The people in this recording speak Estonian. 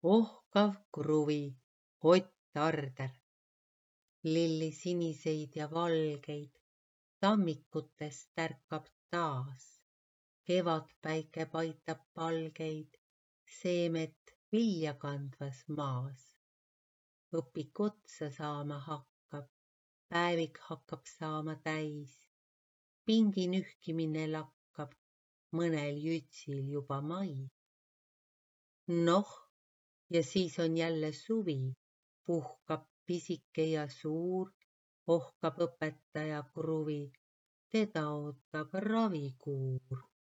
Ohkav kruvi, Ott Arder. Lilli siniseid ja valgeid tammikutest tärkab taas. Kevadpäike paitab palgeid seemet vilja kandvas maas. Õpik otsa saama hakkab, päevik hakkab saama täis. Pingi nühkimine lakkab, mõnel jütsil juba mai. Noh, ja siis on jälle suvi, puhkab pisike ja suur, ohkab õpetaja kruvi, teda ootab ravikuur.